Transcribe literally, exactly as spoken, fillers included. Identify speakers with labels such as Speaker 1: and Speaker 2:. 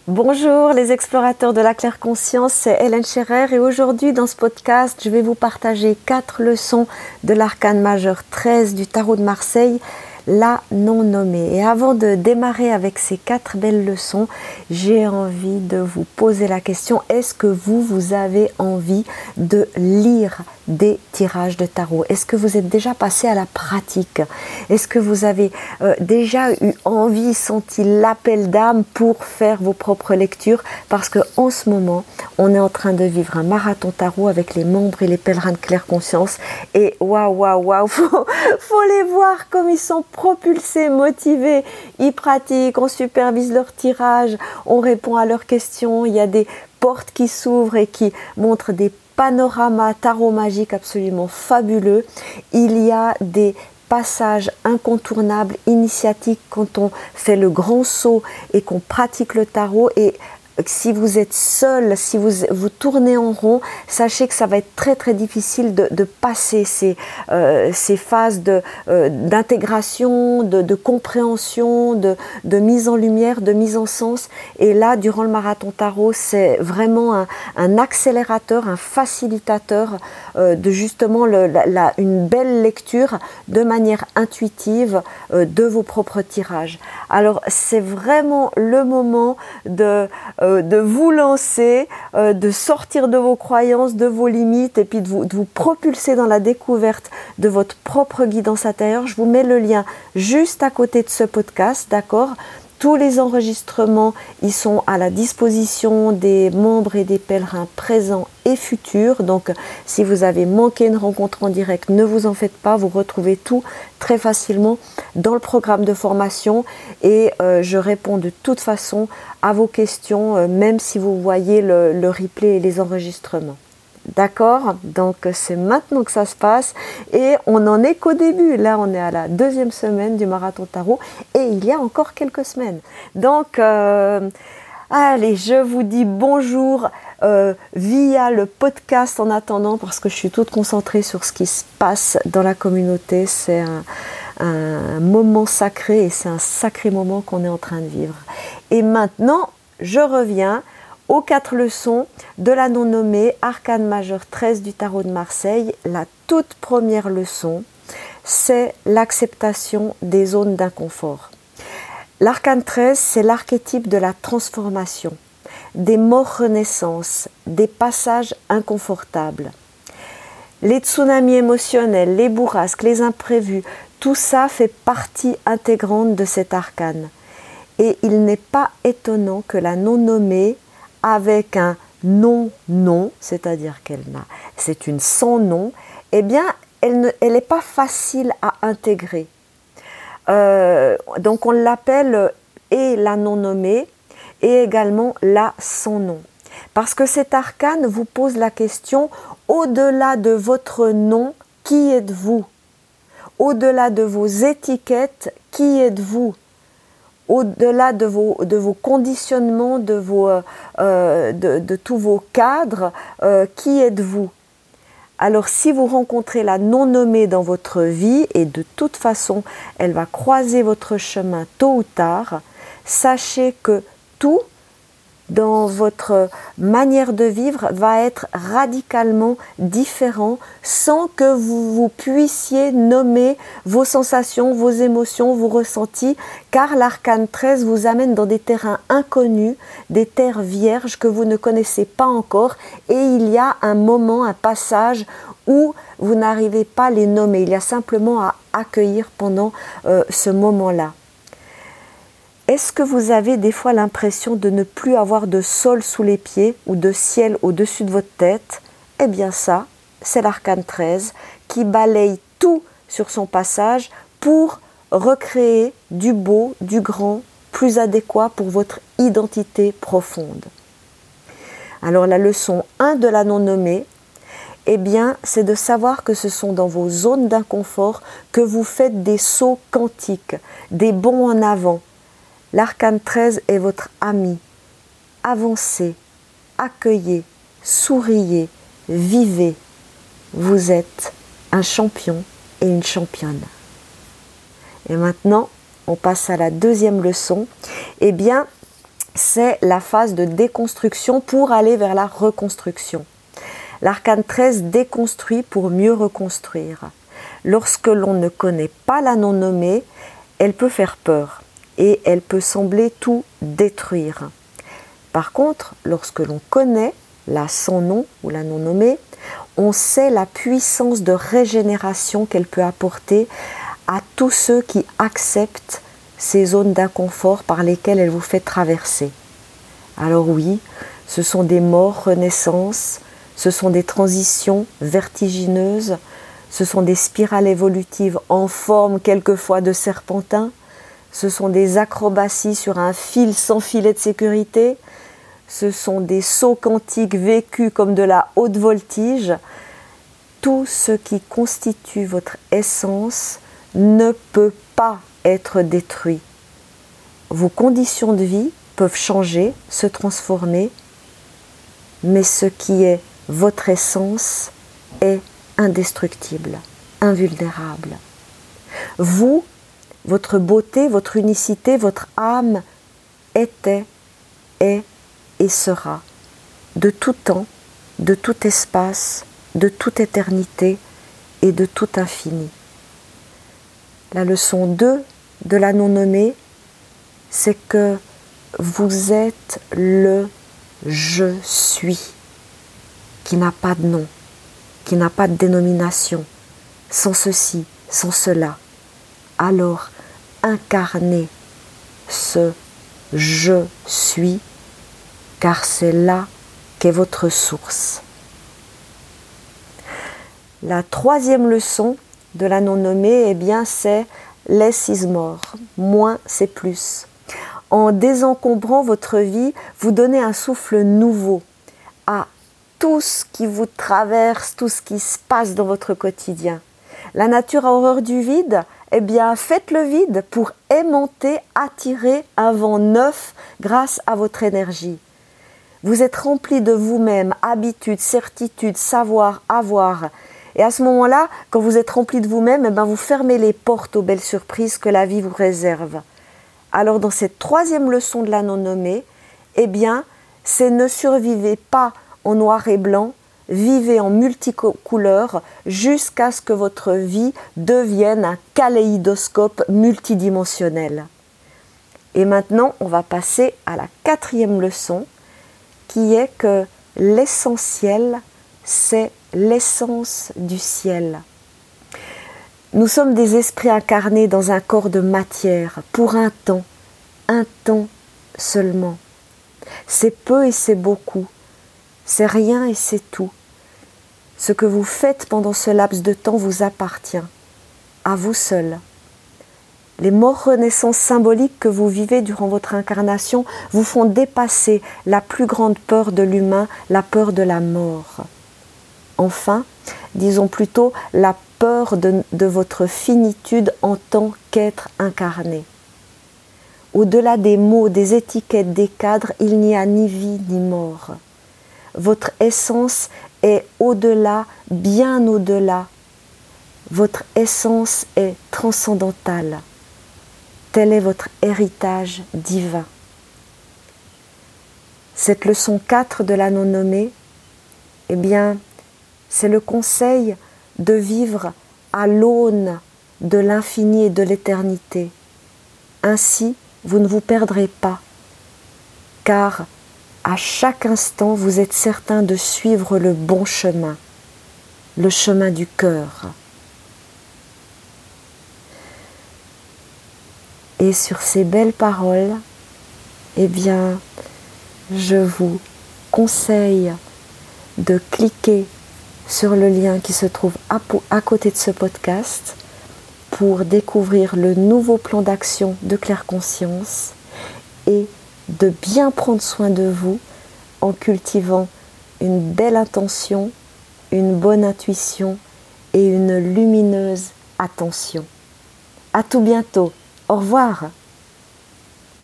Speaker 1: Bonjour les explorateurs de la claire conscience, c'est Hélène Scherrer et aujourd'hui dans ce podcast je vais vous partager quatre leçons de l'arcane majeur treize du tarot de Marseille, la non nommée. Et avant de démarrer avec ces quatre belles leçons, j'ai envie de vous poser la question, est-ce que vous, vous avez envie de lire des tirages de tarot? Est-ce que vous êtes déjà passé à la pratique? Est-ce que vous avez euh, déjà eu envie, senti l'appel d'âme pour faire vos propres lectures? Parce qu'en ce moment, on est en train de vivre un marathon tarot avec les membres et les pèlerins de claire conscience. Et waouh, waouh, waouh, faut, faut les voir comme ils sont propulsés, motivés. Ils pratiquent, on supervise leurs tirages, on répond à leurs questions. Il y a des portes qui s'ouvrent et qui montrent des panorama tarot magique absolument fabuleux. Il y a des passages incontournables, initiatiques quand on fait le grand saut et qu'on pratique le tarot. Et si vous êtes seul, si vous, vous tournez en rond, sachez que ça va être très très difficile de, de passer ces, euh, ces phases de, euh, d'intégration, de, de compréhension, de, de mise en lumière, de mise en sens. Et là, durant le marathon tarot, c'est vraiment un, un accélérateur, un facilitateur euh, de justement le, la, la, une belle lecture de manière intuitive euh, de vos propres tirages. Alors, c'est vraiment le moment de Euh, de vous lancer, euh, de sortir de vos croyances, de vos limites et puis de vous, de vous propulser dans la découverte de votre propre guidance intérieure. Je vous mets le lien juste à côté de ce podcast, d'accord ? Tous les enregistrements, ils sont à la disposition des membres et des pèlerins présents et futurs. Donc, si vous avez manqué une rencontre en direct, ne vous en faites pas. Vous retrouvez tout très facilement dans le programme de formation. Et euh, je réponds de toute façon à vos questions, euh, même si vous voyez le, le replay et les enregistrements. D'accord, donc c'est maintenant que ça se passe et on n'en est qu'au début. Là, on est à la deuxième semaine du marathon tarot et il y a encore quelques semaines. Donc, euh, allez, je vous dis bonjour euh, via le podcast en attendant parce que je suis toute concentrée sur ce qui se passe dans la communauté. C'est un, un moment sacré et c'est un sacré moment qu'on est en train de vivre. Et maintenant, je reviens aux quatre leçons de la non-nommée, arcane majeur treize du tarot de Marseille. La toute première leçon, c'est l'acceptation des zones d'inconfort. L'arcane treize, c'est l'archétype de la transformation, des morts-renaissances, des passages inconfortables. Les tsunamis émotionnels, les bourrasques, les imprévus, tout ça fait partie intégrante de cet arcane. Et il n'est pas étonnant que la non-nommée, avec un non-nom, c'est-à-dire qu'elle n'a, c'est une sans nom, eh bien, elle ne, elle n'est pas facile à intégrer. Euh, donc, on l'appelle et la non-nommée et également la sans nom. Parce que cet arcane vous pose la question, au-delà de votre nom, qui êtes-vous? Au-delà de vos étiquettes, qui êtes-vous? Au-delà de vos, de vos conditionnements, de, vos, euh, de, de tous vos cadres, euh, qui êtes-vous? Alors si vous rencontrez la non-nommée dans votre vie, et de toute façon elle va croiser votre chemin tôt ou tard, sachez que tout dans votre manière de vivre va être radicalement différent sans que vous, vous puissiez nommer vos sensations, vos émotions, vos ressentis, car l'arcane treize vous amène dans des terrains inconnus, des terres vierges que vous ne connaissez pas encore, et il y a un moment, un passage où vous n'arrivez pas à les nommer, il y a simplement à accueillir pendant euh, ce moment-là. Est-ce que vous avez des fois l'impression de ne plus avoir de sol sous les pieds ou de ciel au-dessus de votre tête? Eh bien ça, c'est l'arcane treize qui balaye tout sur son passage pour recréer du beau, du grand, plus adéquat pour votre identité profonde. Alors la leçon un de la non-nommée, eh bien, c'est de savoir que ce sont dans vos zones d'inconfort que vous faites des sauts quantiques, des bonds en avant. L'arcane treize est votre ami. Avancez, accueillez, souriez, vivez. Vous êtes un champion et une championne. Et maintenant, on passe à la deuxième leçon. Eh bien, c'est la phase de déconstruction pour aller vers la reconstruction. L'arcane treize déconstruit pour mieux reconstruire. Lorsque l'on ne connaît pas la non nommée, elle peut faire peur et elle peut sembler tout détruire. Par contre, lorsque l'on connaît la sans nom ou la non nommée, on sait la puissance de régénération qu'elle peut apporter à tous ceux qui acceptent ces zones d'inconfort par lesquelles elle vous fait traverser. Alors oui, ce sont des morts, renaissances, ce sont des transitions vertigineuses, ce sont des spirales évolutives en forme quelquefois de serpentin, ce sont des acrobaties sur un fil sans filet de sécurité, ce sont des sauts quantiques vécus comme de la haute voltige. Tout ce qui constitue votre essence ne peut pas être détruit. Vos conditions de vie peuvent changer, se transformer, mais ce qui est votre essence est indestructible, invulnérable. Vous, votre beauté, votre unicité, votre âme était, est et sera de tout temps, de tout espace, de toute éternité et de tout infini. La leçon deux de la non-nommée, c'est que vous êtes le « je suis » qui n'a pas de nom, qui n'a pas de dénomination, sans ceci, sans cela. Alors, incarnez ce « je suis » car c'est là qu'est votre source. La troisième leçon de la non-nommée, eh bien, c'est « less is more », moins c'est plus. En désencombrant votre vie, vous donnez un souffle nouveau à tout ce qui vous traverse, tout ce qui se passe dans votre quotidien. La nature a horreur du vide, eh bien, faites le vide pour aimanter, attirer un vent neuf grâce à votre énergie. Vous êtes rempli de vous-même, habitude, certitude, savoir, avoir. Et à ce moment-là, quand vous êtes rempli de vous-même, eh bien, vous fermez les portes aux belles surprises que la vie vous réserve. Alors dans cette troisième leçon de la non-nommée, eh bien, c'est ne survivez pas en noir et blanc, vivez en multicouleurs jusqu'à ce que votre vie devienne un kaléidoscope multidimensionnel. Et maintenant, on va passer à la quatrième leçon, qui est que l'essentiel, c'est l'essence du ciel. Nous sommes des esprits incarnés dans un corps de matière, pour un temps, un temps seulement. C'est peu et c'est beaucoup, c'est rien et c'est tout. Ce que vous faites pendant ce laps de temps vous appartient, à vous seul. Les morts-renaissances symboliques que vous vivez durant votre incarnation vous font dépasser la plus grande peur de l'humain, la peur de la mort. Enfin, disons plutôt la peur de, de votre finitude en tant qu'être incarné. Au-delà des mots, des étiquettes, des cadres, il n'y a ni vie ni mort. Votre essence est au-delà, bien au-delà. Votre essence est transcendantale. Tel est votre héritage divin. Cette leçon quatre de la non-nommée, eh bien, c'est le conseil de vivre à l'aune de l'infini et de l'éternité. Ainsi, vous ne vous perdrez pas, car à chaque instant, vous êtes certain de suivre le bon chemin, le chemin du cœur. Et sur ces belles paroles, eh bien, je vous conseille de cliquer sur le lien qui se trouve à, à côté de ce podcast pour découvrir le nouveau plan d'action de Claire Conscience et de bien prendre soin de vous en cultivant une belle intention, une bonne intuition et une lumineuse attention. À tout bientôt. Au revoir.